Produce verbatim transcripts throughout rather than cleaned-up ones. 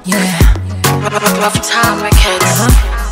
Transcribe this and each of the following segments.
Yeah. Rough time records. Uh-huh.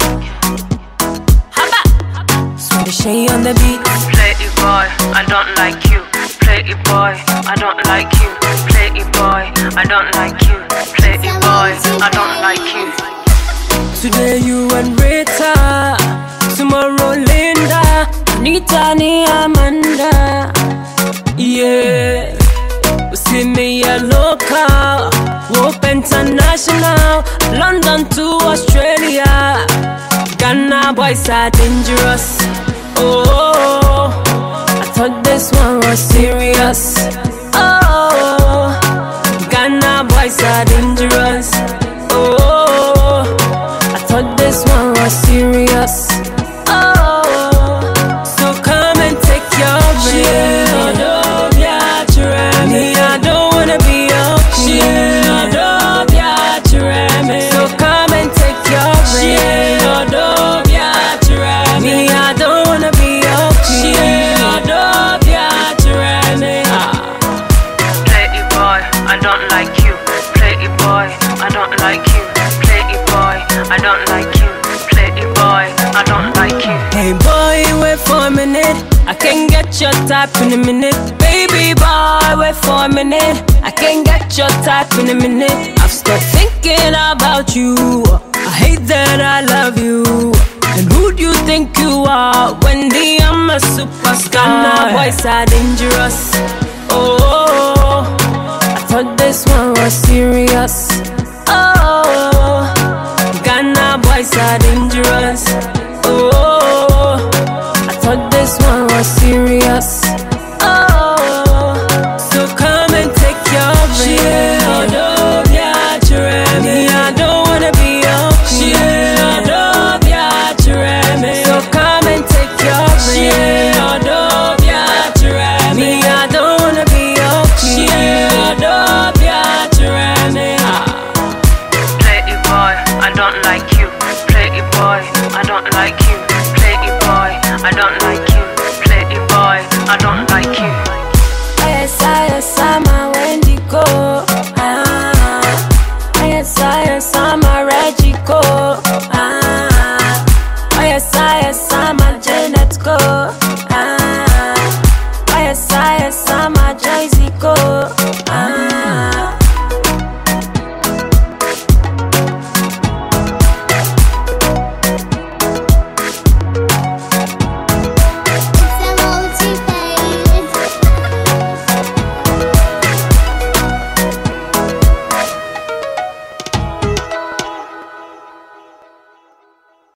Swedish Shea on the beat. Play it boy, I don't like you. Play it boy, I don't like you. Play it boy, I don't like you. Play it boy, I don't like you. Today you and Rita, tomorrow Linda, Anita ni Amanda. Yeah, see me a local, Whoop International, London to Australia. Ghana boys are dangerous. Oh, I thought this one was serious. Oh, Ghana boys are dangerous. Oh, I thought this one was serious. Oh, so come and take your break. Me, I don't wanna be your queen. So come and take your break. Me, I don't wanna be your queen. Play it boy, I don't like you. Play it boy, I don't like you. Play it boy, I don't like you. Play it boy, I don't like you. Hey boy, wait for a minute. I can get your type in a minute. Baby boy, wait for a minute. I can get your type in a minute. I've stopped thinking about you. I hate that I love you. And who do you think you are? Wendy, I'm a superstar. Ghana boys are dangerous. Oh, I thought this one was serious. Oh, Ghana boys are dangerous. Oh, I thought this one was serious.